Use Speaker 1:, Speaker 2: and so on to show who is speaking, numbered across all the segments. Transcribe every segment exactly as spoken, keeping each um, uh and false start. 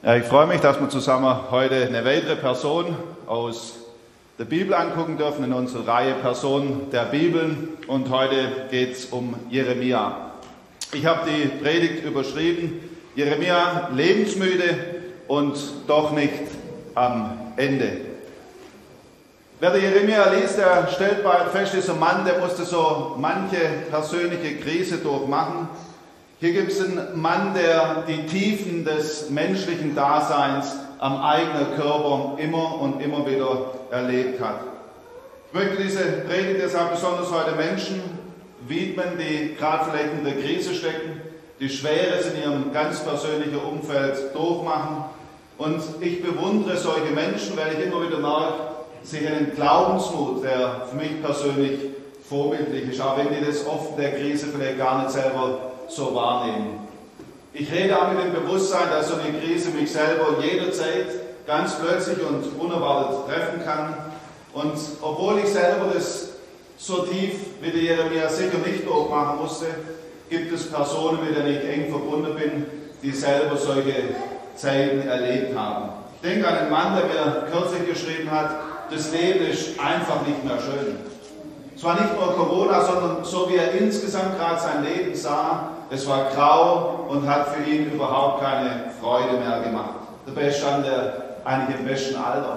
Speaker 1: Ja, ich freue mich, dass wir zusammen heute eine weitere Person aus der Bibel angucken dürfen in unserer Reihe Personen der Bibel. Und heute geht es um Jeremia. Ich habe die Predigt überschrieben, Jeremia lebensmüde und doch nicht am Ende. Wer der Jeremia liest, der stellt bald fest, dieser Mann, der musste so manche persönliche Krise durchmachen. Hier gibt es einen Mann, der die Tiefen des menschlichen Daseins am eigenen Körper immer und immer wieder erlebt hat. Ich möchte diese Predigt deshalb besonders heute Menschen widmen, die gerade vielleicht in der Krise stecken, die Schweres in ihrem ganz persönlichen Umfeld durchmachen. Und ich bewundere solche Menschen, weil ich immer wieder merke, sie haben einen Glaubensmut, der für mich persönlich vorbildlich ist, auch wenn die das oft in der Krise vielleicht gar nicht selber so wahrnehmen. Ich rede auch mit dem Bewusstsein, dass so eine Krise mich selber jederzeit ganz plötzlich und unerwartet treffen kann. Und obwohl ich selber das so tief wie der Jeremia sicher nicht durchmachen musste, gibt es Personen, mit denen ich eng verbunden bin, die selber solche Zeiten erlebt haben. Ich denke an einen Mann, der mir kürzlich geschrieben hat, das Leben ist einfach nicht mehr schön. Es war nicht nur Corona, sondern so wie er insgesamt gerade sein Leben sah, es war grau und hat für ihn überhaupt keine Freude mehr gemacht. Dabei stand er eigentlich im besten Alter.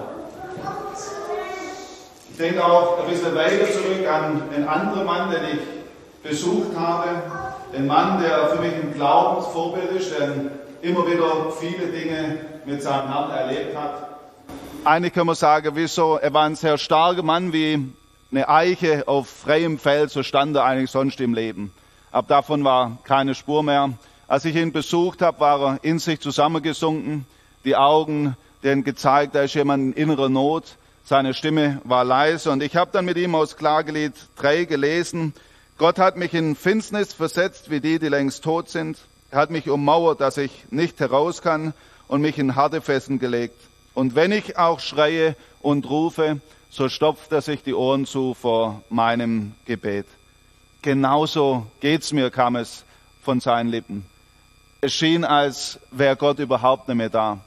Speaker 1: Ich denke auch ein bisschen weiter zurück an einen anderen Mann, den ich besucht habe. Ein Mann, der für mich ein Glaubensvorbild ist, der immer wieder viele Dinge mit seinem Herrn erlebt hat. Eigentlich kann man sagen, wieso, er war ein sehr starker Mann, wie eine Eiche auf freiem Feld, so stand er eigentlich sonst im Leben. Ab davon war keine Spur mehr. Als ich ihn besucht habe, war er in sich zusammengesunken. Die Augen, denen gezeigt, da ist jemand in innerer Not. Seine Stimme war leise. Und ich habe dann mit ihm aus Klagelied drei gelesen. Gott hat mich in Finsternis versetzt, wie die, die längst tot sind. Er hat mich ummauert, dass ich nicht heraus kann und mich in harte Fesseln gelegt. Und wenn ich auch schreie und rufe, so stopft er sich die Ohren zu vor meinem Gebet. Genauso geht's mir, kam es von seinen Lippen. Es schien, als wäre Gott überhaupt nicht mehr da.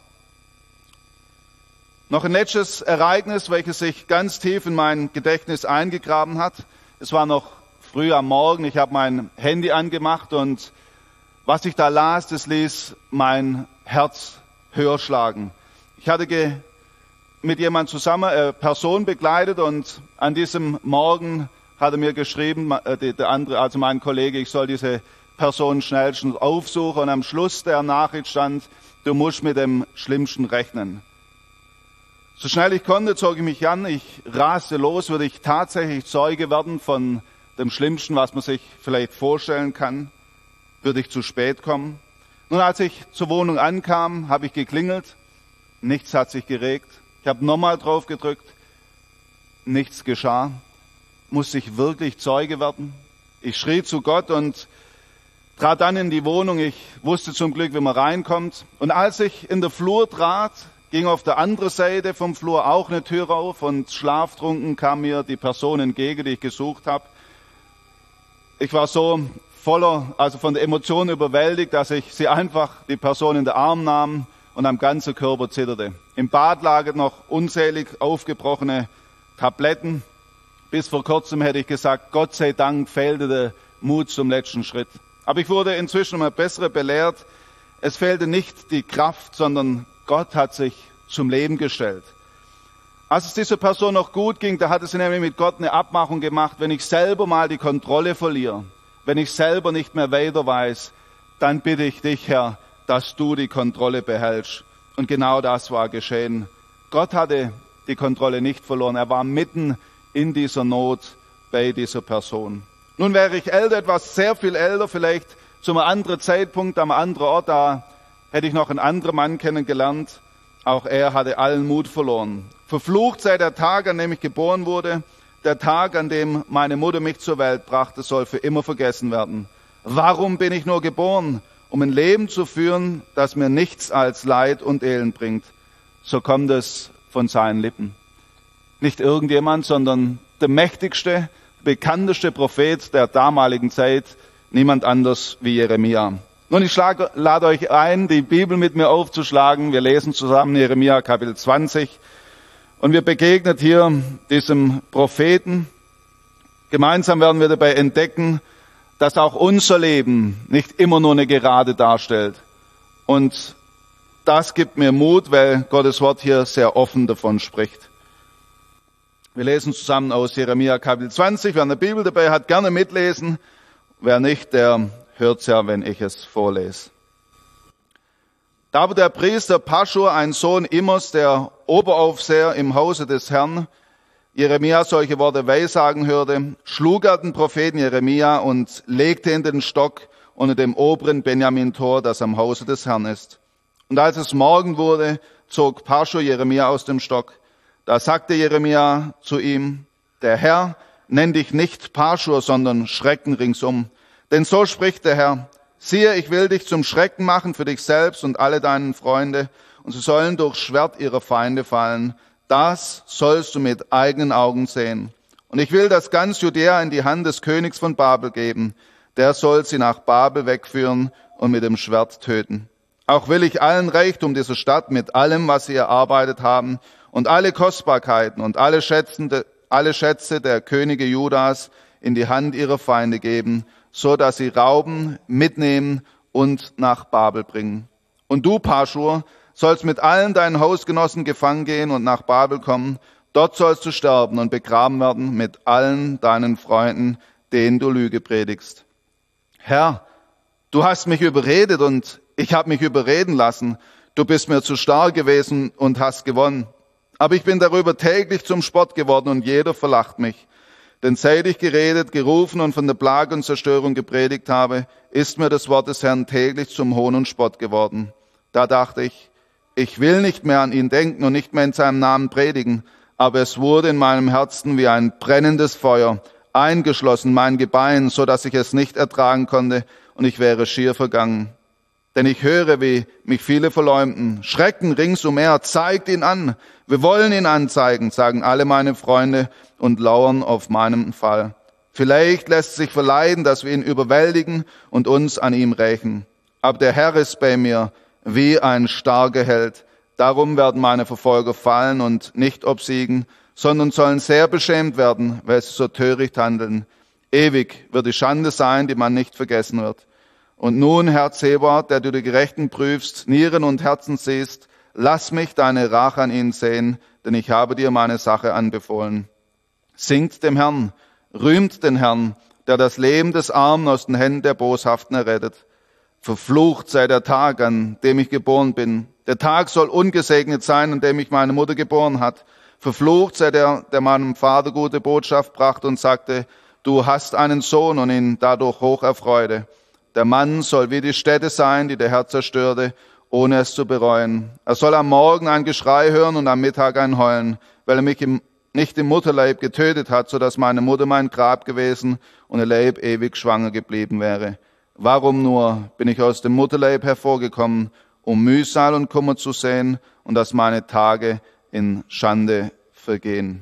Speaker 1: Noch ein letztes Ereignis, welches sich ganz tief in mein Gedächtnis eingegraben hat. Es war noch früh am Morgen, ich habe mein Handy angemacht und was ich da las, das ließ mein Herz höher schlagen. Ich hatte ge mit jemand zusammen, äh, Person begleitet und an diesem Morgen hat er mir geschrieben, äh, die, der andere, also mein Kollege, ich soll diese Person schnellstens aufsuchen und am Schluss der Nachricht stand, du musst mit dem Schlimmsten rechnen. So schnell ich konnte, zog ich mich an, ich raste los, würde ich tatsächlich Zeuge werden von dem Schlimmsten, was man sich vielleicht vorstellen kann, würde ich zu spät kommen. Nun, als ich zur Wohnung ankam, habe ich geklingelt, nichts hat sich geregt. Ich habe nochmal drauf gedrückt, nichts geschah. Musste ich wirklich Zeuge werden? Ich schrie zu Gott und trat dann in die Wohnung. Ich wusste zum Glück, wie man reinkommt. Und als ich in der Flur trat, ging auf der anderen Seite vom Flur auch eine Tür auf und schlaftrunken kam mir die Person entgegen, die ich gesucht habe. Ich war so voller, also von der Emotion überwältigt, dass ich sie einfach, die Person in den Arm nahm und am ganzen Körper zitterte. Im Bad lagen noch unzählig aufgebrochene Tabletten. Bis vor kurzem hätte ich gesagt, Gott sei Dank fehlte der Mut zum letzten Schritt. Aber ich wurde inzwischen immer besser belehrt. Es fehlte nicht die Kraft, sondern Gott hat sich zum Leben gestellt. Als es dieser Person noch gut ging, da hatte sie nämlich mit Gott eine Abmachung gemacht, wenn ich selber mal die Kontrolle verliere, wenn ich selber nicht mehr weiter weiß, dann bitte ich dich, Herr, dass du die Kontrolle behältst. Und genau das war geschehen. Gott hatte die Kontrolle nicht verloren. Er war mitten in dieser Not bei dieser Person. Nun wäre ich älter, etwas sehr viel älter, vielleicht zu einem anderen Zeitpunkt, am anderen Ort, da hätte ich noch einen anderen Mann kennengelernt. Auch er hatte allen Mut verloren. Verflucht sei der Tag, an dem ich geboren wurde. Der Tag, an dem meine Mutter mich zur Welt brachte, soll für immer vergessen werden. Warum bin ich nur geboren? Um ein Leben zu führen, das mir nichts als Leid und Elend bringt. So kommt es von seinen Lippen. Nicht irgendjemand, sondern der mächtigste, bekannteste Prophet der damaligen Zeit, niemand anders wie Jeremia. Nun, ich schlage, lade euch ein, die Bibel mit mir aufzuschlagen. Wir lesen zusammen Jeremia Kapitel zwanzig und wir begegnen hier diesem Propheten. Gemeinsam werden wir dabei entdecken, dass auch unser Leben nicht immer nur eine Gerade darstellt. Und das gibt mir Mut, weil Gottes Wort hier sehr offen davon spricht. Wir lesen zusammen aus Jeremia Kapitel zwanzig. Wer eine Bibel dabei hat, gerne mitlesen. Wer nicht, der hört's ja, wenn ich es vorlese. Da aber der Priester Paschur, ein Sohn Immers, der Oberaufseher im Hause des Herrn, Jeremia solche Worte weissagen hörte, schlug er den Propheten Jeremia und legte in den Stock unter dem oberen Benjamin-Tor, das am Hause des Herrn ist. Und als es Morgen wurde, zog Paschur Jeremia aus dem Stock. Da sagte Jeremia zu ihm, der Herr nennt dich nicht Paschur, sondern Schrecken ringsum. Denn so spricht der Herr, siehe, ich will dich zum Schrecken machen für dich selbst und alle deinen Freunde, und sie sollen durch Schwert ihrer Feinde fallen. Das sollst du mit eigenen Augen sehen. Und ich will das ganz Judäa in die Hand des Königs von Babel geben. Der soll sie nach Babel wegführen und mit dem Schwert töten. Auch will ich allen Reichtum dieser Stadt mit allem, was sie erarbeitet haben, und alle Kostbarkeiten und alle Schätze, alle Schätze der Könige Judas in die Hand ihrer Feinde geben, so dass sie rauben, mitnehmen und nach Babel bringen. Und du, Paschur, sollst mit allen deinen Hausgenossen gefangen gehen und nach Babel kommen. Dort sollst du sterben und begraben werden mit allen deinen Freunden, denen du Lüge predigst. Herr, du hast mich überredet und ich habe mich überreden lassen. Du bist mir zu stark gewesen und hast gewonnen. Aber ich bin darüber täglich zum Spott geworden und jeder verlacht mich. Denn seit ich geredet, gerufen und von der Plage und Zerstörung gepredigt habe, ist mir das Wort des Herrn täglich zum Hohn und Spott geworden. Da dachte ich, ich will nicht mehr an ihn denken und nicht mehr in seinem Namen predigen, aber es wurde in meinem Herzen wie ein brennendes Feuer, eingeschlossen mein Gebein, so dass ich es nicht ertragen konnte und ich wäre schier vergangen. Denn ich höre, wie mich viele verleumden. Schrecken ringsumher, zeigt ihn an. Wir wollen ihn anzeigen, sagen alle meine Freunde und lauern auf meinen Fall. Vielleicht lässt sich verleiden, dass wir ihn überwältigen und uns an ihm rächen. Aber der Herr ist bei mir wie ein starker Held. Darum werden meine Verfolger fallen und nicht obsiegen, sondern sollen sehr beschämt werden, weil sie so töricht handeln. Ewig wird die Schande sein, die man nicht vergessen wird. Und nun, Herr Zebaoth, der du die Gerechten prüfst, Nieren und Herzen siehst, lass mich deine Rache an ihnen sehen, denn ich habe dir meine Sache anbefohlen. Singt dem Herrn, rühmt den Herrn, der das Leben des Armen aus den Händen der Boshaften errettet. Verflucht sei der Tag, an dem ich geboren bin. Der Tag soll ungesegnet sein, an dem mich meine Mutter geboren hat. Verflucht sei der, der meinem Vater gute Botschaft brachte und sagte, du hast einen Sohn und ihn dadurch hoch erfreute. Der Mann soll wie die Städte sein, die der Herr zerstörte, ohne es zu bereuen. Er soll am Morgen ein Geschrei hören und am Mittag ein Heulen, weil er mich im, nicht im Mutterleib getötet hat, so dass meine Mutter mein Grab gewesen und ihr Leib ewig schwanger geblieben wäre. Warum nur bin ich aus dem Mutterleib hervorgekommen, um Mühsal und Kummer zu sehen und dass meine Tage in Schande vergehen?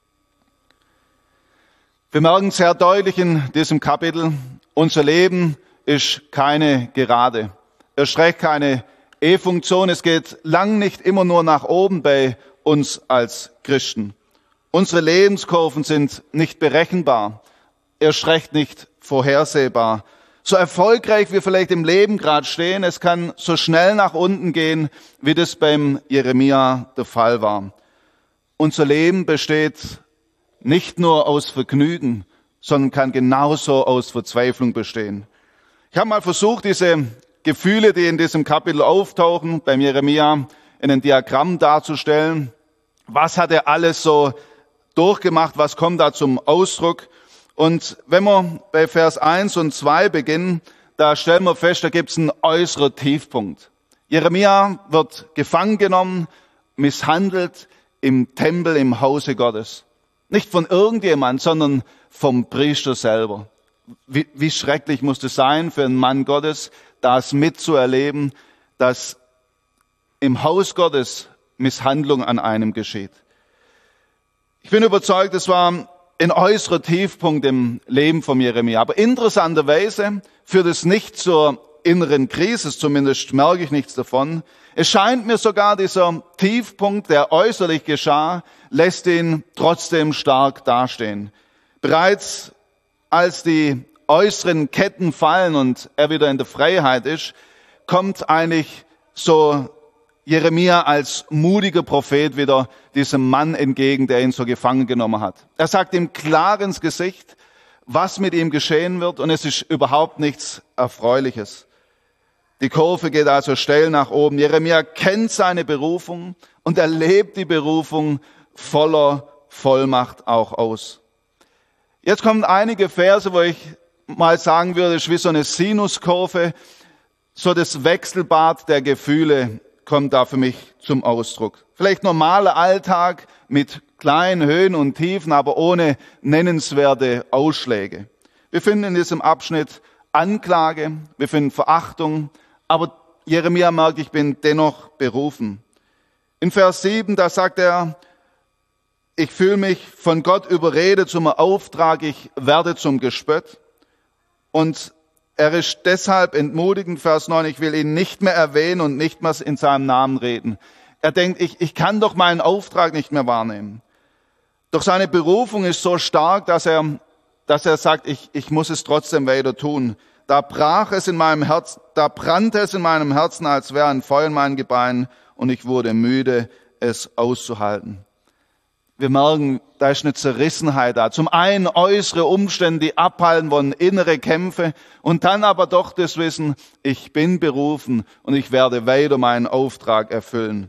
Speaker 1: Wir merken sehr deutlich in diesem Kapitel, unser Leben ist keine Gerade. Es streckt keine E-Funktion. Es geht lang nicht immer nur nach oben bei uns als Christen. Unsere Lebenskurven sind nicht berechenbar. Erst recht nicht vorhersehbar. So erfolgreich wir vielleicht im Leben gerade stehen, es kann so schnell nach unten gehen, wie das beim Jeremia der Fall war. Unser Leben besteht nicht nur aus Vergnügen, sondern kann genauso aus Verzweiflung bestehen. Ich habe mal versucht, diese Gefühle, die in diesem Kapitel auftauchen, beim Jeremia in einem Diagramm darzustellen. Was hat er alles so durchgemacht? Was kommt da zum Ausdruck? Und wenn wir bei Vers eins und zwei beginnen, da stellen wir fest, da gibt es einen äußeren Tiefpunkt. Jeremia wird gefangen genommen, misshandelt im Tempel, im Hause Gottes. Nicht von irgendjemand, sondern vom Priester selber. Wie, wie schrecklich muss es sein für einen Mann Gottes, das mitzuerleben, dass im Haus Gottes Misshandlung an einem geschieht. Ich bin überzeugt, es war ein äußerer Tiefpunkt im Leben von Jeremia. Aber interessanterweise führt es nicht zur inneren Krise, zumindest merke ich nichts davon. Es scheint mir sogar, dieser Tiefpunkt, der äußerlich geschah, lässt ihn trotzdem stark dastehen. Bereits als die äußeren Ketten fallen und er wieder in der Freiheit ist, kommt eigentlich so Jeremia als mutiger Prophet wieder diesem Mann entgegen, der ihn so gefangen genommen hat. Er sagt ihm klar ins Gesicht, was mit ihm geschehen wird, und es ist überhaupt nichts Erfreuliches. Die Kurve geht also steil nach oben. Jeremia kennt seine Berufung und er lebt die Berufung voller Vollmacht auch aus. Jetzt kommen einige Verse, wo ich mal sagen würde, es ist wie so eine Sinuskurve, so das Wechselbad der Gefühle kommt da für mich zum Ausdruck. Vielleicht normaler Alltag mit kleinen Höhen und Tiefen, aber ohne nennenswerte Ausschläge. Wir finden in diesem Abschnitt Anklage, wir finden Verachtung, aber Jeremia merkt, ich bin dennoch berufen. In Vers sieben, da sagt er, ich fühle mich von Gott überredet zum Auftrag, ich werde zum Gespött. Und er ist deshalb entmutigend, Vers neun, ich will ihn nicht mehr erwähnen und nicht mehr in seinem Namen reden. Er denkt, ich, ich kann doch meinen Auftrag nicht mehr wahrnehmen. Doch seine Berufung ist so stark, dass er, dass er sagt, ich, ich muss es trotzdem weiter tun. Da brach es in meinem Herzen, da brannte es in meinem Herzen, als wäre ein Feuer in meinen Gebeinen, und ich wurde müde, es auszuhalten. Wir merken, da ist eine Zerrissenheit da. Zum einen äußere Umstände, die abhalten wollen, innere Kämpfe, und dann aber doch das Wissen, ich bin berufen und ich werde weiter meinen Auftrag erfüllen.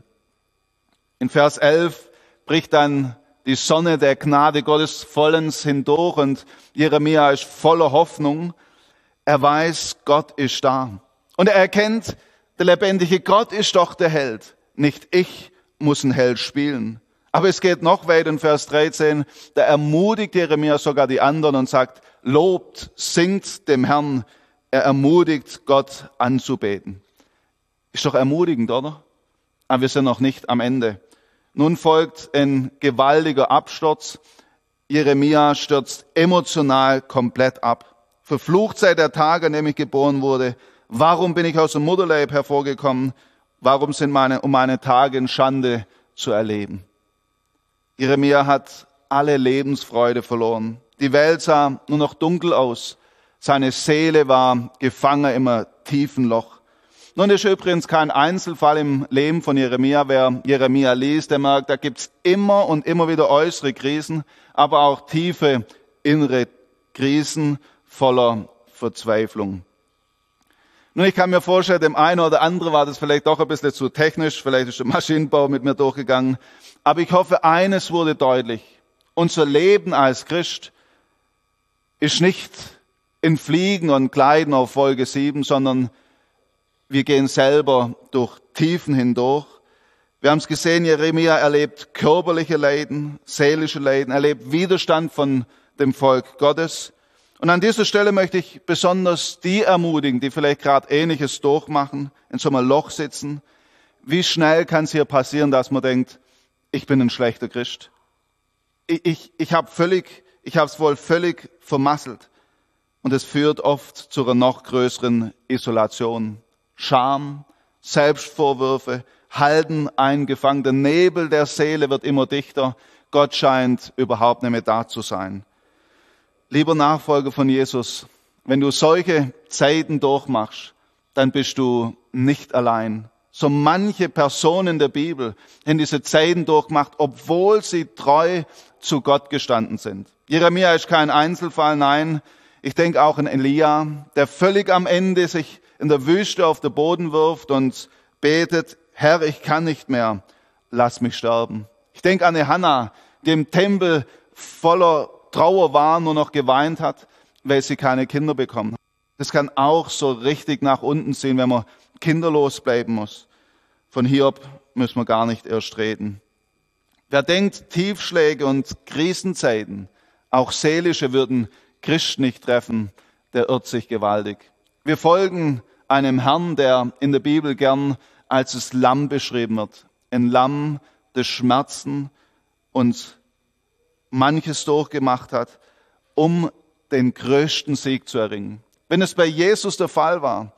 Speaker 1: In Vers elf bricht dann die Sonne der Gnade Gottes vollends hindurch und Jeremia ist voller Hoffnung. Er weiß, Gott ist da. Und er erkennt, der lebendige Gott ist doch der Held. Nicht ich muss einen Held spielen. Aber es geht noch weiter in Vers dreizehn, da ermutigt Jeremia sogar die anderen und sagt, lobt, singt dem Herrn. Er ermutigt, Gott anzubeten. Ist doch ermutigend, oder? Aber wir sind noch nicht am Ende. Nun folgt ein gewaltiger Absturz. Jeremia stürzt emotional komplett ab. Verflucht sei der Tag, an dem ich geboren wurde. Warum bin ich aus dem Mutterleib hervorgekommen? Warum sind meine, um meine Tage in Schande zu erleben? Jeremia hat alle Lebensfreude verloren. Die Welt sah nur noch dunkel aus. Seine Seele war gefangen im tiefen Loch. Nun, das ist übrigens kein Einzelfall im Leben von Jeremia. Wer Jeremia liest, der merkt, da gibt's immer und immer wieder äußere Krisen, aber auch tiefe innere Krisen voller Verzweiflung. Nun, ich kann mir vorstellen, dem einen oder anderen war das vielleicht doch ein bisschen zu technisch, vielleicht ist der Maschinenbau mit mir durchgegangen. Aber ich hoffe, eines wurde deutlich. Unser Leben als Christ ist nicht in Fliegen und Gleiten auf Wolke sieben, sondern wir gehen selber durch Tiefen hindurch. Wir haben es gesehen, Jeremia erlebt körperliche Leiden, seelische Leiden, erlebt Widerstand von dem Volk Gottes. Und an dieser Stelle möchte ich besonders die ermutigen, die vielleicht gerade Ähnliches durchmachen, in so einem Loch sitzen. Wie schnell kann es hier passieren, dass man denkt, ich bin ein schlechter Christ. Ich, ich, ich habe völlig, ich habe es wohl völlig vermasselt. Und es führt oft zu einer noch größeren Isolation. Scham, Selbstvorwürfe, halten eingefangen. Der Nebel der Seele wird immer dichter. Gott scheint überhaupt nicht mehr da zu sein. Lieber Nachfolger von Jesus, wenn du solche Zeiten durchmachst, dann bist du nicht allein. So manche Personen in der Bibel haben diese Zeiten durchgemacht, obwohl sie treu zu Gott gestanden sind. Jeremia ist kein Einzelfall, nein. Ich denke auch an Elia, der völlig am Ende sich in der Wüste auf den Boden wirft und betet, Herr, ich kann nicht mehr, lass mich sterben. Ich denke an eine Hannah, die im Tempel voller Trauer war, nur noch geweint hat, weil sie keine Kinder bekommen hat. Das kann auch so richtig nach unten ziehen, wenn man kinderlos bleiben muss. Von Hiob müssen wir gar nicht erst reden. Wer denkt, Tiefschläge und Krisenzeiten, auch seelische, würden Christen nicht treffen, der irrt sich gewaltig. Wir folgen einem Herrn, der in der Bibel gern als das Lamm beschrieben wird. Ein Lamm, das Schmerzen und manches durchgemacht hat, um den größten Sieg zu erringen. Wenn es bei Jesus der Fall war,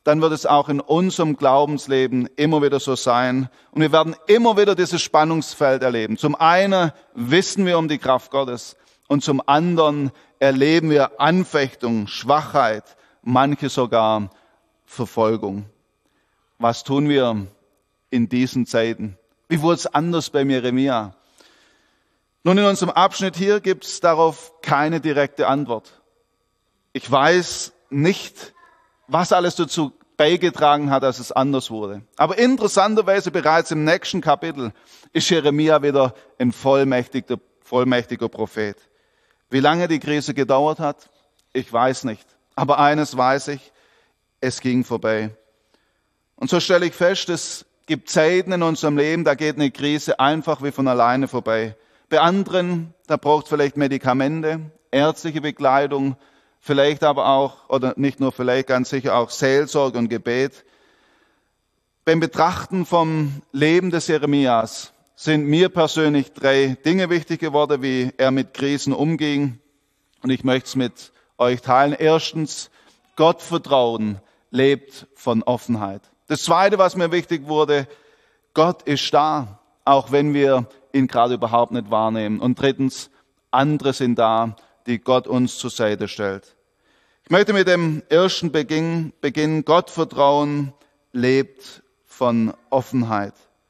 Speaker 1: dann wird es auch in unserem Glaubensleben immer wieder so sein. Und wir werden immer wieder dieses Spannungsfeld erleben. Zum einen wissen wir um die Kraft Gottes und zum anderen erleben wir Anfechtung, Schwachheit, manche sogar Verfolgung. Was tun wir in diesen Zeiten? Wie wurde es anders bei Jeremia? Nun, in unserem Abschnitt hier gibt es darauf keine direkte Antwort. Ich weiß nicht, was alles dazu beigetragen hat, dass es anders wurde. Aber interessanterweise bereits im nächsten Kapitel ist Jeremia wieder ein vollmächtiger, vollmächtiger Prophet. Wie lange die Krise gedauert hat, ich weiß nicht. Aber eines weiß ich, es ging vorbei. Und so stelle ich fest, es gibt Zeiten in unserem Leben, da geht eine Krise einfach wie von alleine vorbei. Bei anderen, da braucht es vielleicht Medikamente, ärztliche Begleitung, vielleicht aber auch, oder nicht nur vielleicht, ganz sicher auch Seelsorge und Gebet. Beim Betrachten vom Leben des Jeremias sind mir persönlich drei Dinge wichtig geworden, wie er mit Krisen umging. Und ich möchte es mit euch teilen. Erstens, Gottvertrauen lebt von Offenheit. Das Zweite, was mir wichtig wurde, Gott ist da, auch wenn wir ihn gerade überhaupt nicht wahrnehmen. Und drittens, andere sind da, die Gott uns zur Seite stellt. Ich möchte mit dem ersten Beginn beginnen. Gottvertrauen lebt von Offenheit.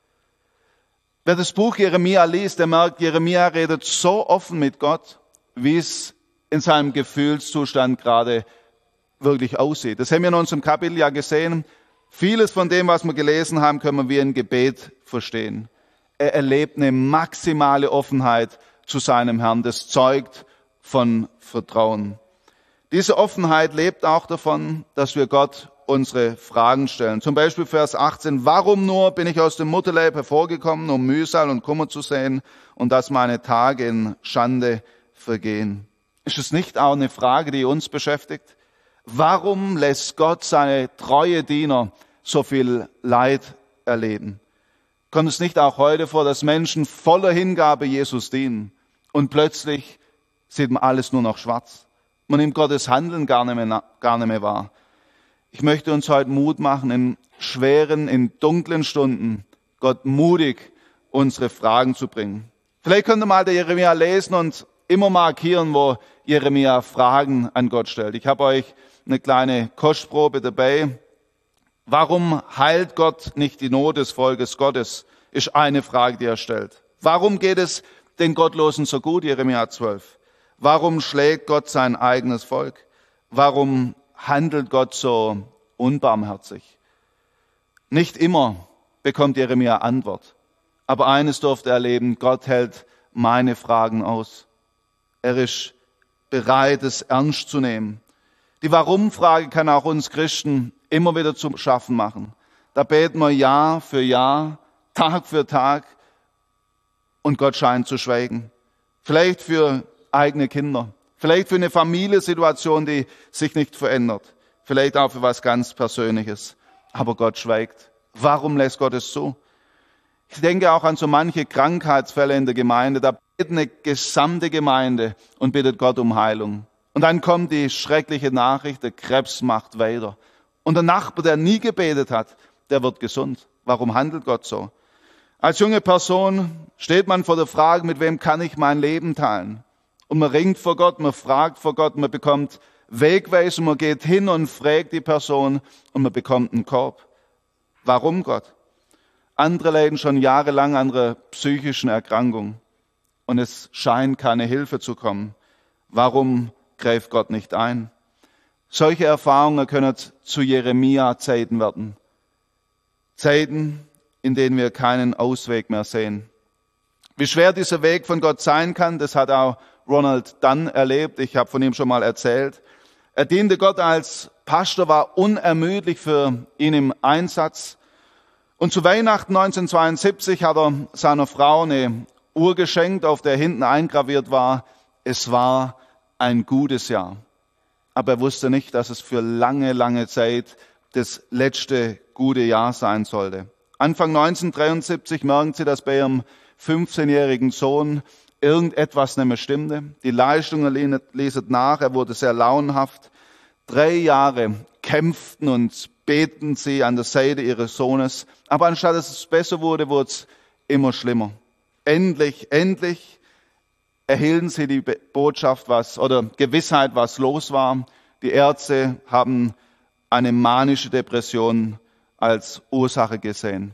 Speaker 1: Wer das Buch Jeremia liest, der merkt, Jeremia redet so offen mit Gott, wie es in seinem Gefühlszustand gerade wirklich aussieht. Das haben wir in unserem Kapitel ja gesehen. Vieles von dem, was wir gelesen haben, können wir wie ein Gebet verstehen. Er erlebt eine maximale Offenheit zu seinem Herrn. Das zeugt von Vertrauen. Diese Offenheit lebt auch davon, dass wir Gott unsere Fragen stellen. Zum Beispiel Vers achtzehn. Warum nur bin ich aus dem Mutterleib hervorgekommen, um Mühsal und Kummer zu sehen und dass meine Tage in Schande vergehen? Ist es nicht auch eine Frage, die uns beschäftigt? Warum lässt Gott seine treue Diener so viel Leid erleben? Kommt es nicht auch heute vor, dass Menschen voller Hingabe Jesus dienen und plötzlich sieht man alles nur noch schwarz? Man nimmt Gottes Handeln gar nicht mehr, gar nicht mehr wahr. Ich möchte uns heute Mut machen, in schweren, in dunklen Stunden Gott mutig unsere Fragen zu bringen. Vielleicht könnt ihr mal der Jeremia lesen und immer markieren, wo Jeremia Fragen an Gott stellt. Ich habe euch eine kleine Kostprobe dabei. Warum heilt Gott nicht die Not des Volkes Gottes? Ist eine Frage, die er stellt. Warum geht es den Gottlosen so gut? Jeremia zwölf. Warum schlägt Gott sein eigenes Volk? Warum handelt Gott so unbarmherzig? Nicht immer bekommt Jeremia Antwort. Aber eines durfte er erleben, Gott hält meine Fragen aus. Er ist bereit, es ernst zu nehmen. Die Warum-Frage kann auch uns Christen immer wieder zu schaffen machen. Da beten wir Jahr für Jahr, Tag für Tag und Gott scheint zu schweigen. Vielleicht für eigene Kinder, vielleicht für eine Familiensituation, die sich nicht verändert, vielleicht auch für was ganz Persönliches. Aber Gott schweigt. Warum lässt Gott es so? Ich denke auch an so manche Krankheitsfälle in der Gemeinde. Da betet eine gesamte Gemeinde und bittet Gott um Heilung. Und dann kommt die schreckliche Nachricht, der Krebs macht weiter. Und der Nachbar, der nie gebetet hat, der wird gesund. Warum handelt Gott so? Als junge Person steht man vor der Frage, mit wem kann ich mein Leben teilen? Und man ringt vor Gott, man fragt vor Gott, man bekommt Wegweisung, man geht hin und fragt die Person und man bekommt einen Korb. Warum Gott? Andere leiden schon jahrelang an einer psychischen Erkrankung und es scheint keine Hilfe zu kommen. Warum greift Gott nicht ein? Solche Erfahrungen können zu Jeremia-Zeiten werden. Zeiten, in denen wir keinen Ausweg mehr sehen. Wie schwer dieser Weg von Gott sein kann, das hat auch Ronald Dunn erlebt. Ich habe von ihm schon mal erzählt. Er diente Gott als Pastor, war unermüdlich für ihn im Einsatz. Und zu Weihnachten neunzehnhundertzweiundsiebzig hat er seiner Frau eine Uhr geschenkt, auf der hinten eingraviert war, es war ein gutes Jahr. Aber er wusste nicht, dass es für lange, lange Zeit das letzte gute Jahr sein sollte. Anfang neunzehnhundertdreiundsiebzig merken sie, dass bei ihrem fünfzehnjährigen Sohn irgendetwas nicht mehr stimmte. Die Leistungen ließen nach, er wurde sehr launenhaft. Drei Jahre kämpften und beteten sie an der Seite ihres Sohnes. Aber anstatt dass es besser wurde, wurde es immer schlimmer. Endlich, endlich erhielten sie die Botschaft, was oder Gewissheit, was los war. Die Ärzte haben eine manische Depression als Ursache gesehen.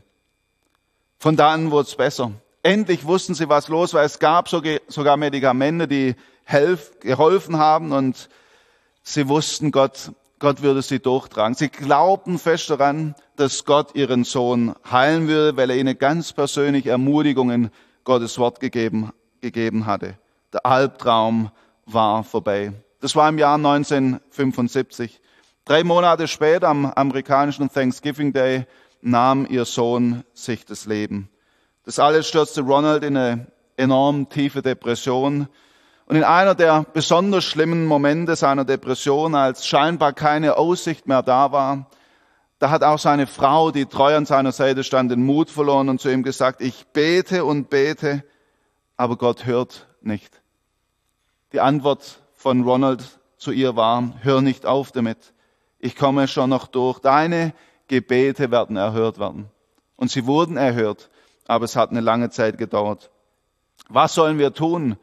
Speaker 1: Von da an wurde es besser. Endlich wussten sie, was los war. Es gab sogar Medikamente, die helf, geholfen haben und sie wussten, Gott, Gott würde sie durchtragen. Sie glaubten fest daran, dass Gott ihren Sohn heilen würde, weil er ihnen ganz persönlich Ermutigung in Gottes Wort gegeben, gegeben hatte. Der Albtraum war vorbei. Das war im Jahr neunzehnhundertfünfundsiebzig. Drei Monate später, am amerikanischen Thanksgiving Day, nahm ihr Sohn sich das Leben. Das alles stürzte Ronald in eine enorm tiefe Depression. Und in einer der besonders schlimmen Momente seiner Depression, als scheinbar keine Aussicht mehr da war, da hat auch seine Frau, die treu an seiner Seite stand, den Mut verloren und zu ihm gesagt, ich bete und bete, aber Gott hört nicht. Die Antwort von Ronald zu ihr war, hör nicht auf damit, ich komme schon noch durch, deine Gebete werden erhört werden. Und sie wurden erhört, aber es hat eine lange Zeit gedauert. Was sollen wir tun,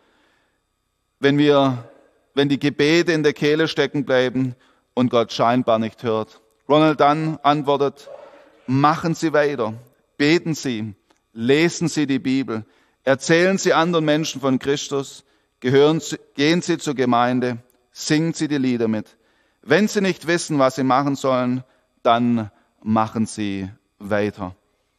Speaker 1: wenn wir, wenn die Gebete in der Kehle stecken bleiben und Gott scheinbar nicht hört? Ronald dann antwortet, machen Sie weiter, beten Sie, lesen Sie die Bibel, erzählen Sie anderen Menschen von Christus, gehören, gehen Sie zur Gemeinde, singen Sie die Lieder mit. Wenn Sie nicht wissen, was Sie machen sollen, dann machen Sie weiter.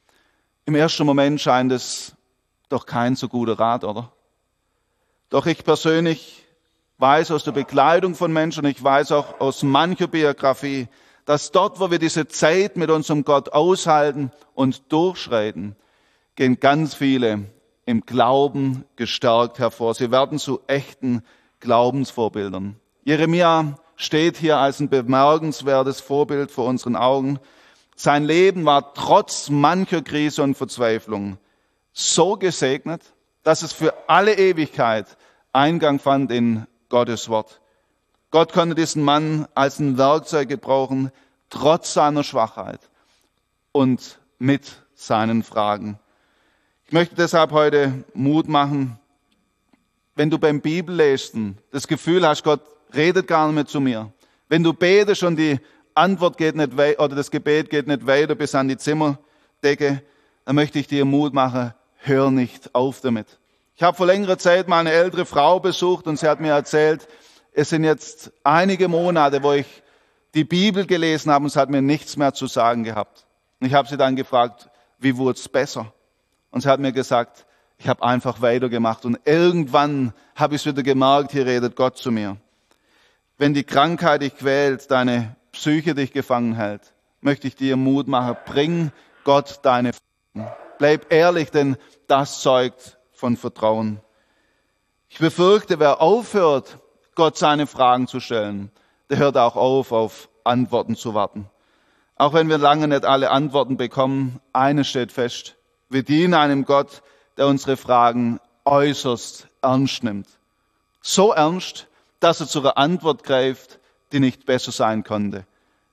Speaker 1: Im ersten Moment scheint es doch kein so guter Rat, oder? Doch ich persönlich weiß aus der Begleitung von Menschen, ich weiß auch aus mancher Biografie, dass dort, wo wir diese Zeit mit unserem Gott aushalten und durchschreiten, gehen ganz viele im Glauben gestärkt hervor. Sie werden zu echten Glaubensvorbildern. Jeremia steht hier als ein bemerkenswertes Vorbild vor unseren Augen. Sein Leben war trotz mancher Krise und Verzweiflung so gesegnet, dass es für alle Ewigkeit Eingang fand in Gottes Wort. Gott konnte diesen Mann als ein Werkzeug gebrauchen, trotz seiner Schwachheit und mit seinen Fragen. Ich möchte deshalb heute Mut machen, wenn du beim Bibellesen das Gefühl hast, Gott redet gar nicht mehr zu mir. Wenn du betest und die Antwort geht nicht weiter, oder das Gebet geht nicht weiter bis an die Zimmerdecke, dann möchte ich dir Mut machen, hör nicht auf damit. Ich habe vor längerer Zeit mal eine ältere Frau besucht und sie hat mir erzählt, es sind jetzt einige Monate, wo ich die Bibel gelesen habe und es hat mir nichts mehr zu sagen gehabt. Und ich habe sie dann gefragt, wie wurde es besser? Und sie hat mir gesagt, ich habe einfach weitergemacht und irgendwann habe ich es wieder gemerkt, hier redet Gott zu mir. Wenn die Krankheit dich quält, deine Psyche dich gefangen hält, möchte ich dir Mut machen, bring Gott deine Fragen. Bleib ehrlich, denn das zeugt von Vertrauen. Ich befürchte, wer aufhört, Gott seine Fragen zu stellen, der hört auch auf, auf Antworten zu warten. Auch wenn wir lange nicht alle Antworten bekommen, eines steht fest, wir dienen einem Gott, der unsere Fragen äußerst ernst nimmt. So ernst, dass er zu einer Antwort greift, die nicht besser sein konnte.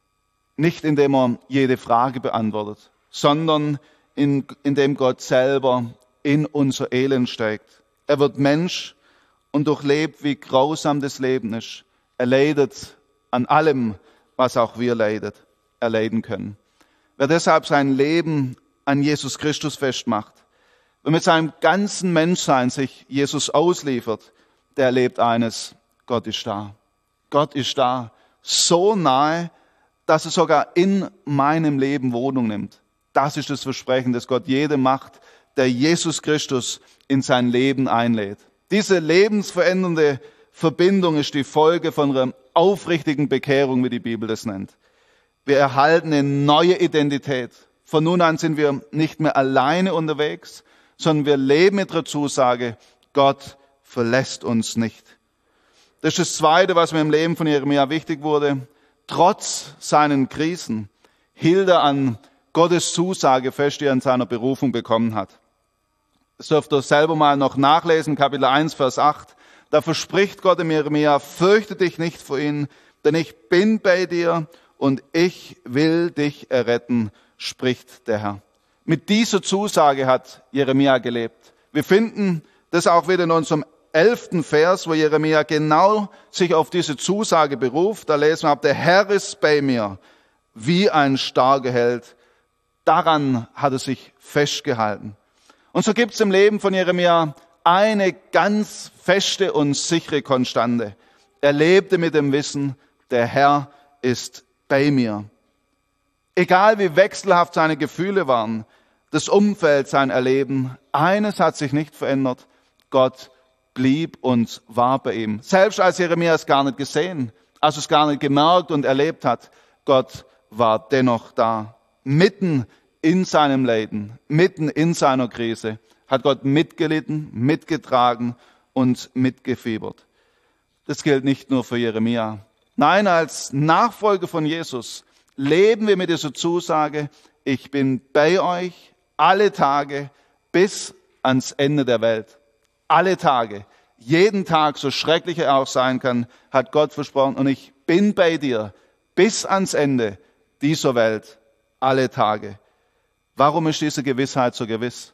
Speaker 1: Nicht indem er jede Frage beantwortet, sondern in, indem Gott selber in unser Elend steigt. Er wird Mensch und durchlebt, wie grausam das Leben ist. Er leidet an allem, was auch wir leidet, erleiden können. Wer deshalb sein Leben an Jesus Christus festmacht, wer mit seinem ganzen Menschsein sich Jesus ausliefert, der erlebt eines, Gott ist da. Gott ist da, so nahe, dass er sogar in meinem Leben Wohnung nimmt. Das ist das Versprechen, das Gott jedem macht, der Jesus Christus in sein Leben einlädt. Diese lebensverändernde Verbindung ist die Folge von einer aufrichtigen Bekehrung, wie die Bibel das nennt. Wir erhalten eine neue Identität. Von nun an sind wir nicht mehr alleine unterwegs, sondern wir leben mit der Zusage, Gott verlässt uns nicht. Das ist das Zweite, was mir im Leben von Jeremia wichtig wurde. Trotz seinen Krisen hielt er an Gottes Zusage fest, die er in seiner Berufung bekommen hat. Das dürft ihr selber mal noch nachlesen, Kapitel eins, Vers acht. Da verspricht Gott dem Jeremia, fürchte dich nicht vor ihnen, denn ich bin bei dir und ich will dich erretten, spricht der Herr. Mit dieser Zusage hat Jeremia gelebt. Wir finden das auch wieder in unserem elften Vers, wo Jeremia genau sich auf diese Zusage beruft. Da lesen wir, der Herr ist bei mir, wie ein starker Held. Daran hat er sich festgehalten. Und so gibt es im Leben von Jeremia eine ganz feste und sichere Konstante. Er lebte mit dem Wissen, der Herr ist bei mir. Egal wie wechselhaft seine Gefühle waren, das Umfeld, sein Erleben, eines hat sich nicht verändert. Gott blieb und war bei ihm. Selbst als Jeremia es gar nicht gesehen, als es gar nicht gemerkt und erlebt hat, Gott war dennoch da. Mitten in seinem Leiden, mitten in seiner Krise, hat Gott mitgelitten, mitgetragen und mitgefiebert. Das gilt nicht nur für Jeremia. Nein, als Nachfolger von Jesus leben wir mit dieser Zusage, ich bin bei euch alle Tage bis ans Ende der Welt. Alle Tage, jeden Tag, so schrecklich er auch sein kann, hat Gott versprochen. Und ich bin bei dir bis ans Ende dieser Welt, alle Tage. Warum ist diese Gewissheit so gewiss?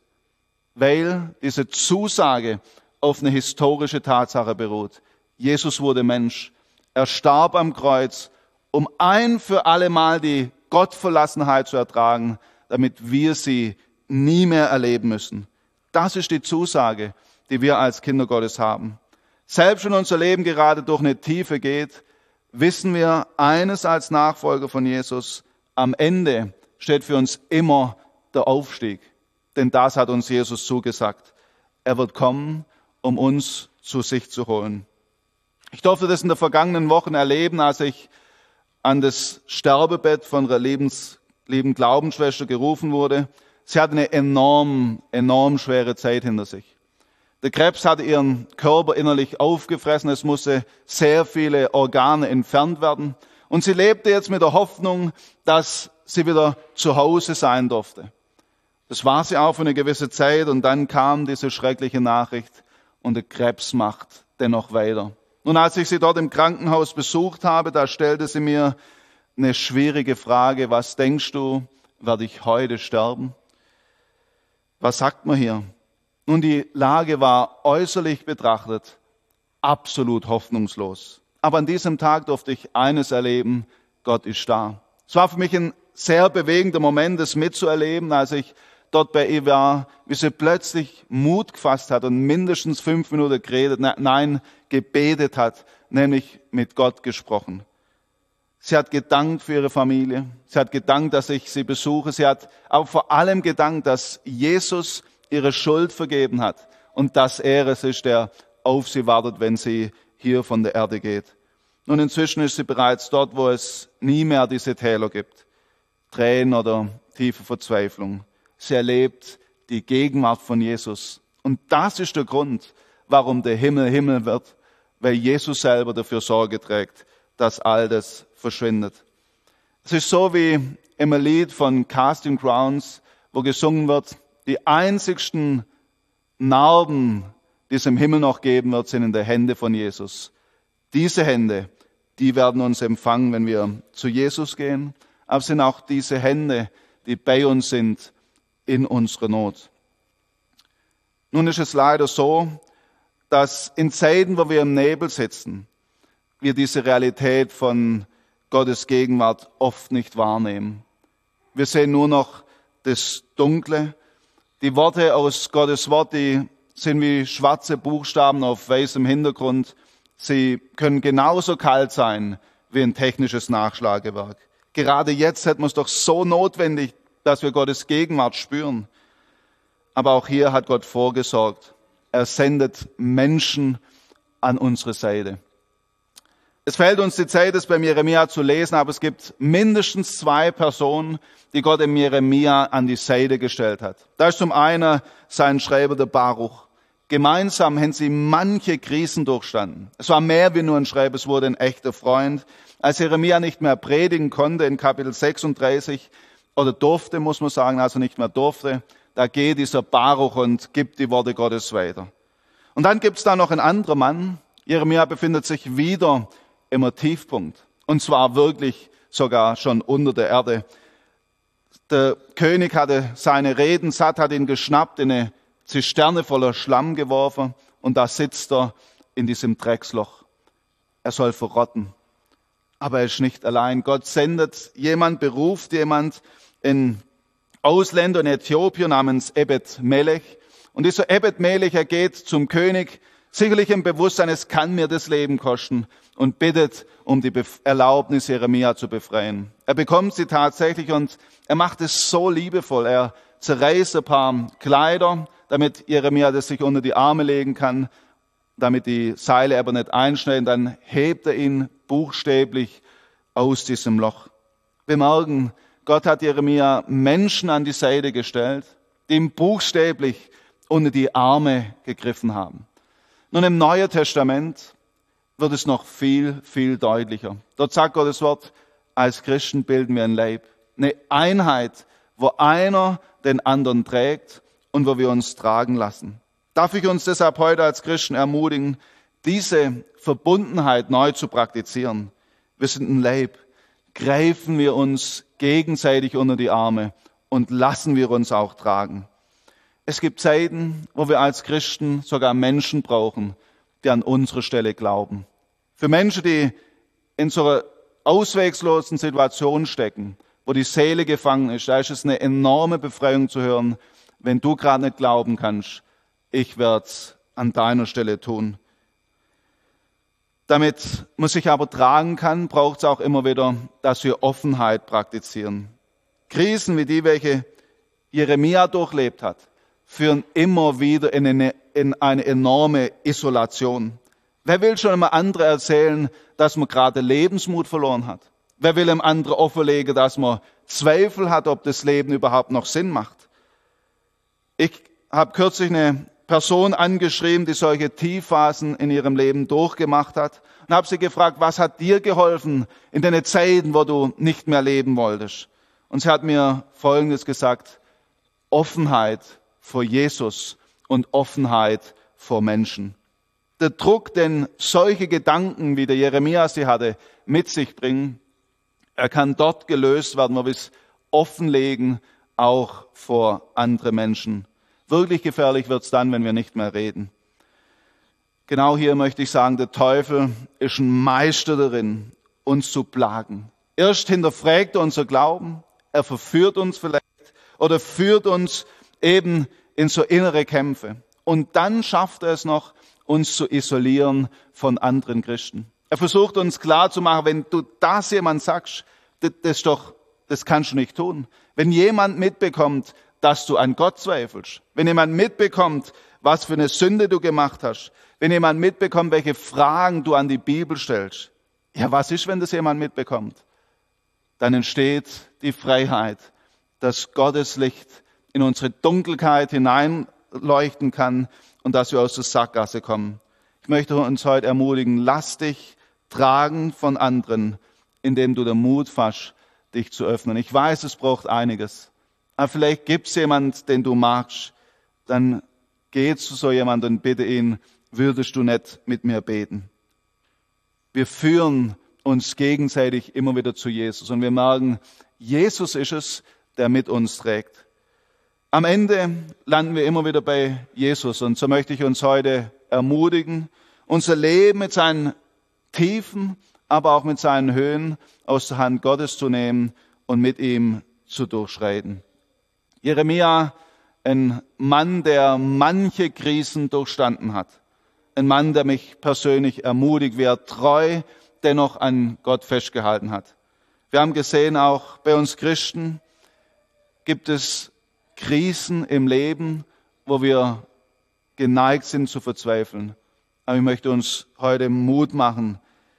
Speaker 1: Weil diese Zusage auf eine historische Tatsache beruht. Jesus wurde Mensch. Er starb am Kreuz, um ein für alle Mal die Gottverlassenheit zu ertragen, damit wir sie nie mehr erleben müssen. Das ist die Zusage, die wir als Kinder Gottes haben. Selbst wenn unser Leben gerade durch eine Tiefe geht, wissen wir eines als Nachfolger von Jesus, am Ende steht für uns immer der Aufstieg. Denn das hat uns Jesus zugesagt. Er wird kommen, um uns zu sich zu holen. Ich durfte das in der vergangenen Wochen erleben, als ich an das Sterbebett von einer lebens, lieben Glaubensschwester gerufen wurde. Sie hatte eine enorm, enorm schwere Zeit hinter sich. Der Krebs hatte ihren Körper innerlich aufgefressen. Es musste sehr viele Organe entfernt werden. Und sie lebte jetzt mit der Hoffnung, dass sie wieder zu Hause sein durfte. Das war sie auch für eine gewisse Zeit. Und dann kam diese schreckliche Nachricht und der Krebs macht dennoch weiter. Und als ich sie dort im Krankenhaus besucht habe, da stellte sie mir eine schwierige Frage. Was denkst du, werde ich heute sterben? Was sagt man hier? Nun, die Lage war äußerlich betrachtet absolut hoffnungslos. Aber an diesem Tag durfte ich eines erleben, Gott ist da. Es war für mich ein sehr bewegender Moment, das mitzuerleben, als ich dort bei ihr war, wie sie plötzlich Mut gefasst hat und mindestens fünf Minuten geredet, nein, gebetet hat, nämlich mit Gott gesprochen. Sie hat gedankt für ihre Familie. Sie hat gedankt, dass ich sie besuche. Sie hat auch vor allem gedankt, dass Jesus ihre Schuld vergeben hat und dass er es ist, der auf sie wartet, wenn sie hier von der Erde geht. Und inzwischen ist sie bereits dort, wo es nie mehr diese Täler gibt. Tränen oder tiefe Verzweiflung. Sie erlebt die Gegenwart von Jesus. Und das ist der Grund, warum der Himmel Himmel wird, weil Jesus selber dafür Sorge trägt, dass all das verschwindet. Es ist so wie im Lied von Casting Crowns, wo gesungen wird, die einzigsten Narben, die es im Himmel noch geben wird, sind in der Hände von Jesus. Diese Hände, die werden uns empfangen, wenn wir zu Jesus gehen, aber es sind auch diese Hände, die bei uns sind in unserer Not. Nun ist es leider so, dass in Zeiten, wo wir im Nebel sitzen, wir diese Realität von Gottes Gegenwart oft nicht wahrnehmen. Wir sehen nur noch das Dunkle. Die Worte aus Gottes Wort, die sind wie schwarze Buchstaben auf weißem Hintergrund. Sie können genauso kalt sein wie ein technisches Nachschlagewerk. Gerade jetzt hätten wir es doch so notwendig, dass wir Gottes Gegenwart spüren. Aber auch hier hat Gott vorgesorgt. Er sendet Menschen an unsere Seite. Es fehlt uns die Zeit, es beim Jeremia zu lesen, aber es gibt mindestens zwei Personen, die Gott im Jeremia an die Seite gestellt hat. Da ist zum einen sein Schreiber, der Baruch. Gemeinsam haben sie manche Krisen durchstanden. Es war mehr wie nur ein Schreiber, es wurde ein echter Freund. Als Jeremia nicht mehr predigen konnte, in Kapitel sechsunddreißig, oder durfte, muss man sagen, also nicht mehr durfte, da geht dieser Baruch und gibt die Worte Gottes weiter. Und dann gibt es da noch einen anderen Mann. Jeremia befindet sich wieder im Tiefpunkt. Und zwar wirklich sogar schon unter der Erde. Der König hatte seine Reden satt, hat ihn geschnappt, in eine Zisterne voller Schlamm geworfen und da sitzt er in diesem Drecksloch. Er soll verrotten. Aber er ist nicht allein. Gott sendet jemand, beruft jemand, einen Ausländer in Äthiopien namens Ebed Melech. Und dieser Ebed Melech, er geht zum König, sicherlich im Bewusstsein, es kann mir das Leben kosten, und bittet um die Erlaubnis, Jeremia zu befreien. Er bekommt sie tatsächlich und er macht es so liebevoll. Er zerreißt ein paar Kleider, damit Jeremia das sich unter die Arme legen kann, damit die Seile aber nicht einschneiden. Dann hebt er ihn buchstäblich aus diesem Loch. Wir merken, Gott hat Jeremia Menschen an die Seite gestellt, die ihm buchstäblich unter die Arme gegriffen haben. Nun, im Neuen Testament wird es noch viel, viel deutlicher. Dort sagt Gottes Wort, als Christen bilden wir ein Leib. Eine Einheit, wo einer den anderen trägt und wo wir uns tragen lassen. Darf ich uns deshalb heute als Christen ermutigen, diese Verbundenheit neu zu praktizieren? Wir sind ein Leib. Greifen wir uns gegenseitig unter die Arme und lassen wir uns auch tragen. Es gibt Zeiten, wo wir als Christen sogar Menschen brauchen, die an unsere Stelle glauben. Für Menschen, die in so einer ausweglosen Situation stecken, wo die Seele gefangen ist, da ist es eine enorme Befreiung zu hören, wenn du gerade nicht glauben kannst, ich werde es an deiner Stelle tun. Damit man sich aber tragen kann, braucht es auch immer wieder, dass wir Offenheit praktizieren. Krisen wie die, welche Jeremia durchlebt hat, führen immer wieder in eine, in eine enorme Isolation. Wer will schon einem anderen erzählen, dass man gerade Lebensmut verloren hat? Wer will einem anderen offenlegen, dass man Zweifel hat, ob das Leben überhaupt noch Sinn macht? Ich habe kürzlich eine Person angeschrieben, die solche Tiefphasen in ihrem Leben durchgemacht hat, und habe sie gefragt, was hat dir geholfen in den Zeiten, wo du nicht mehr leben wolltest? Und sie hat mir Folgendes gesagt: Offenheit vor Jesus und Offenheit vor Menschen. Der Druck, den solche Gedanken, wie der Jeremia sie hatte, mit sich bringen, er kann dort gelöst werden, wo wir es offenlegen, auch vor andere Menschen. Wirklich gefährlich wird es dann, wenn wir nicht mehr reden. Genau hier möchte ich sagen, der Teufel ist ein Meister darin, uns zu plagen. Erst hinterfragt er unser Glauben, er verführt uns vielleicht oder führt uns eben in so innere Kämpfe. Und dann schafft er es noch, uns zu isolieren von anderen Christen. Er versucht uns klarzumachen, wenn du das jemand sagst, das, das, doch, das kannst du nicht tun. Wenn jemand mitbekommt, dass du an Gott zweifelst, wenn jemand mitbekommt, was für eine Sünde du gemacht hast, wenn jemand mitbekommt, welche Fragen du an die Bibel stellst, ja, was ist, wenn das jemand mitbekommt? Dann entsteht die Freiheit, dass Gottes Licht in unsere Dunkelheit hineinleuchten kann und dass wir aus der Sackgasse kommen. Ich möchte uns heute ermutigen, lass dich tragen von anderen, indem du den Mut fasst, dich zu öffnen. Ich weiß, es braucht einiges. Aber vielleicht gibt es jemanden, den du magst, dann geh zu so jemandem und bitte ihn, würdest du nicht mit mir beten? Wir führen uns gegenseitig immer wieder zu Jesus und wir merken, Jesus ist es, der mit uns trägt. Am Ende landen wir immer wieder bei Jesus und so möchte ich uns heute ermutigen, unser Leben mit seinen Tiefen, aber auch mit seinen Höhen aus der Hand Gottes zu nehmen und mit ihm zu durchschreiten. Jeremia, ein Mann, der manche Krisen durchstanden hat. Ein Mann, der mich persönlich ermutigt, wie er treu dennoch an Gott festgehalten hat. Wir haben gesehen, auch bei uns Christen gibt es Krisen im Leben, wo wir geneigt sind zu verzweifeln. Aber ich möchte uns heute Mut machen.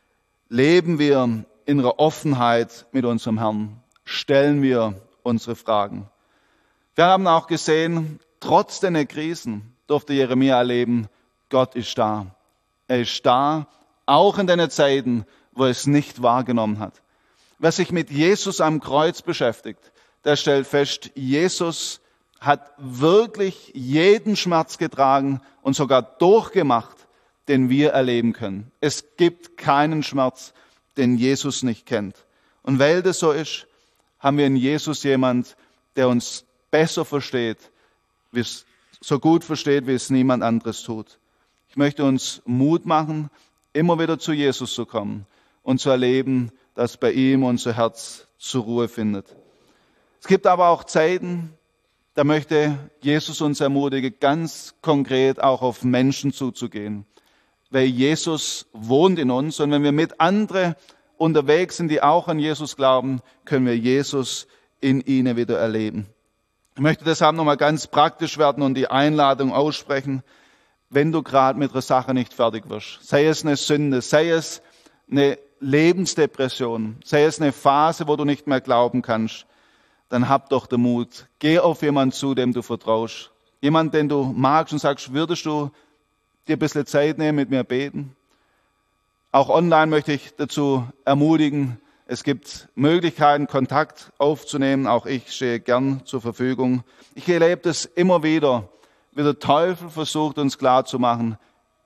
Speaker 1: Leben wir in einer Offenheit mit unserem Herrn. Stellen wir unsere Fragen. Wir haben auch gesehen, trotz der Krisen durfte Jeremia erleben, Gott ist da. Er ist da, auch in den Zeiten, wo er es nicht wahrgenommen hat. Wer sich mit Jesus am Kreuz beschäftigt, der stellt fest, Jesus hat wirklich jeden Schmerz getragen und sogar durchgemacht, den wir erleben können. Es gibt keinen Schmerz, den Jesus nicht kennt. Und weil das so ist, haben wir in Jesus jemand, der uns besser versteht, wie es so gut versteht, wie es niemand anderes tut. Ich möchte uns Mut machen, immer wieder zu Jesus zu kommen und zu erleben, dass bei ihm unser Herz zur Ruhe findet. Es gibt aber auch Zeiten, da möchte Jesus uns ermutigen, ganz konkret auch auf Menschen zuzugehen. Weil Jesus wohnt in uns und wenn wir mit anderen unterwegs sind, die auch an Jesus glauben, können wir Jesus in ihnen wieder erleben. Ich möchte deshalb nochmal ganz praktisch werden und die Einladung aussprechen, wenn du gerade mit einer Sache nicht fertig wirst. Sei es eine Sünde, sei es eine Lebensdepression, sei es eine Phase, wo du nicht mehr glauben kannst, dann hab doch den Mut. Geh auf jemanden zu, dem du vertraust. Jemand, den du magst und sagst, würdest du dir ein bisschen Zeit nehmen, mit mir beten? Auch online möchte ich dazu ermutigen, es gibt Möglichkeiten, Kontakt aufzunehmen. Auch ich stehe gern zur Verfügung. Ich erlebe das immer wieder, wie der Teufel versucht, uns klarzumachen,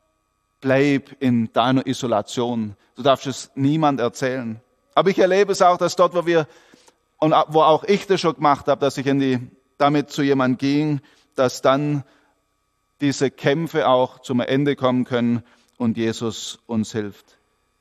Speaker 1: bleib in deiner Isolation. Du darfst es niemand erzählen. Aber ich erlebe es auch, dass dort, wo wir, und wo auch ich das schon gemacht habe, dass ich in die, damit zu jemandem ging, dass dann diese Kämpfe auch zum Ende kommen können und Jesus uns hilft.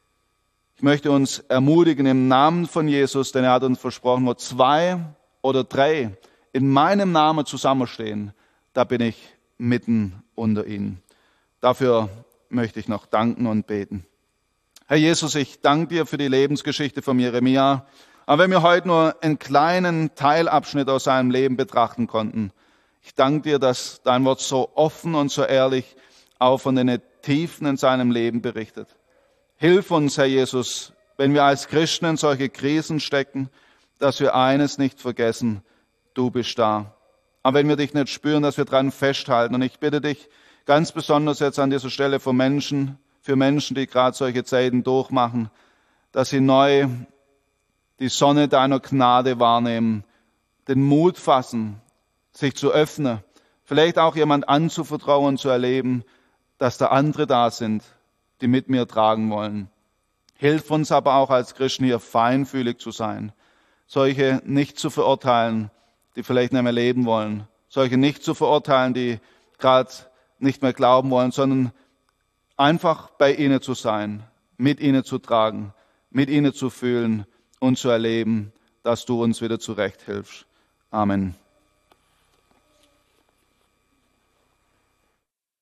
Speaker 1: Ich möchte uns ermutigen im Namen von Jesus, denn er hat uns versprochen, wo zwei oder drei in meinem Namen zusammenstehen, da bin ich mitten unter ihnen. Dafür möchte ich noch danken und beten. Herr Jesus, ich danke dir für die Lebensgeschichte von Jeremia. Aber wenn wir heute nur einen kleinen Teilabschnitt aus seinem Leben betrachten konnten, ich danke dir, dass dein Wort so offen und so ehrlich auch von den Tiefen in seinem Leben berichtet. Hilf uns, Herr Jesus, wenn wir als Christen in solche Krisen stecken, dass wir eines nicht vergessen, du bist da. Aber wenn wir dich nicht spüren, dass wir dran festhalten. Und ich bitte dich ganz besonders jetzt an dieser Stelle für Menschen, für Menschen, die gerade solche Zeiten durchmachen, dass sie neu die Sonne deiner Gnade wahrnehmen, den Mut fassen, sich zu öffnen, vielleicht auch jemand anzuvertrauen, zu erleben, dass da andere da sind, die mit mir tragen wollen. Hilf uns aber auch als Christen hier feinfühlig zu sein, solche nicht zu verurteilen, die vielleicht nicht mehr leben wollen, solche nicht zu verurteilen, die gerade nicht mehr glauben wollen, sondern einfach bei ihnen zu sein, mit ihnen zu tragen, mit ihnen zu fühlen und zu erleben, dass du uns wieder zurecht hilfst. Amen.